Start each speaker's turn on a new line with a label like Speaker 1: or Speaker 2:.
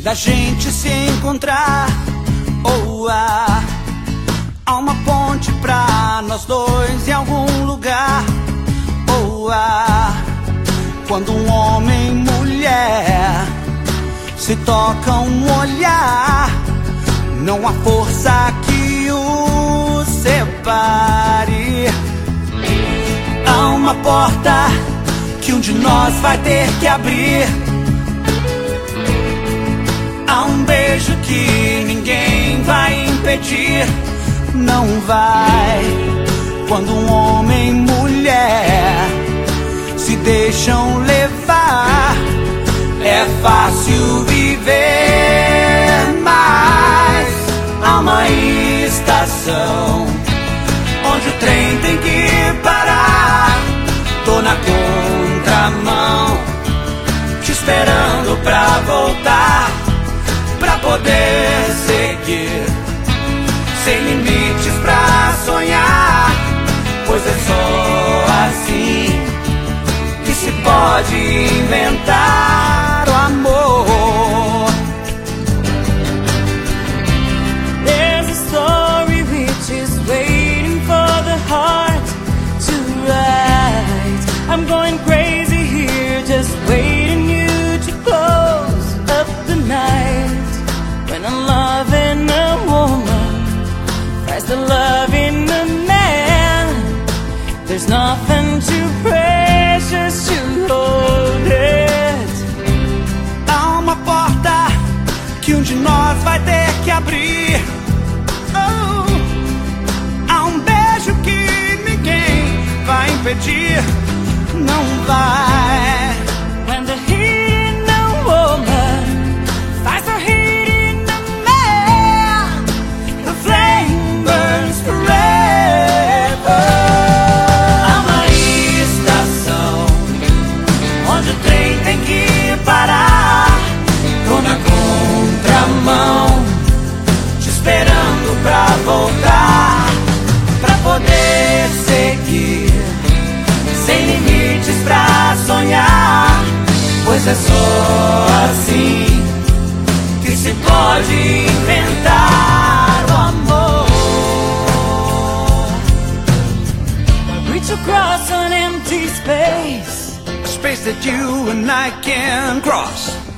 Speaker 1: da gente se encontrar. Há uma ponte pra nós dois em algum lugar. Quando um homem e mulher se tocam um olhar, não há força que os separe. Há uma porta que um de nós vai ter que abrir. Há um beijo que ninguém vai impedir. Não vai. Quando um homem e mulher se deixam levar, é fácil viver. Mas há uma estação onde o trem tem que parar. Tô na contramão, te esperando pra voltar, pra poder seguir, sem limites pra sonhar. Pois é só assim que se pode inventar o amor.
Speaker 2: There's a story which is waiting for the heart to write. I'm going crazy here, just waiting you to close up the night. When I'm loving a woman, tries to love in a man, there's nothing too precious to hold it.
Speaker 1: Há uma porta que um de nós vai ter que abrir. Há um beijo que ninguém vai impedir. Não vai.
Speaker 2: When the heat in the woman finds the heat in the man,
Speaker 1: The flame burns forever. Há uma estação onde o trem tem que parar. Tô na contramão, te esperando pra voltar, pra poder seguir, sem limites pra sonhar. Pois é só assim que se pode inventar o amor.
Speaker 2: reach across an empty space,
Speaker 1: A space that you and I can cross.